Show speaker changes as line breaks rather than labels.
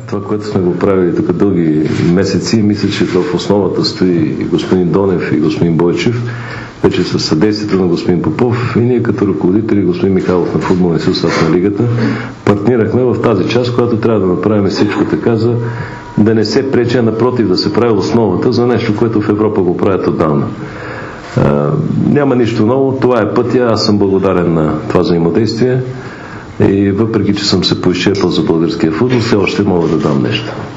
това, което сме го правили тук дълги месеци, мисля, че в основата стои и господин Донев и господин Бойчев, вече със съдействието на господин Попов и ние като ръководители, господин Михайлов на футболния състав на лигата, партнирахме в тази част, която трябва да направим всичко така, за да не се пречи, а напротив да се прави основата за нещо, което в Европа го правят отдавна. Няма нищо ново, това е пътя, аз съм благодарен на това взаимодействие и въпреки, че съм се поизчерпал за българския футбол, все още мога да дам нещо.